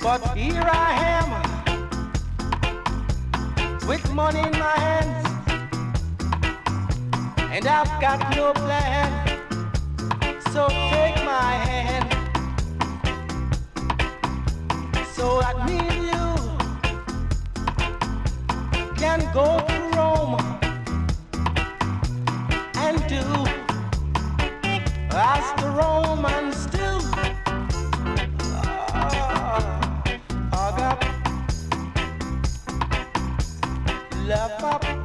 But here I am with money in my hands, and I've got no plan. So take my hand, so that me and you can go to Rome and do as the Romans do. I got love up.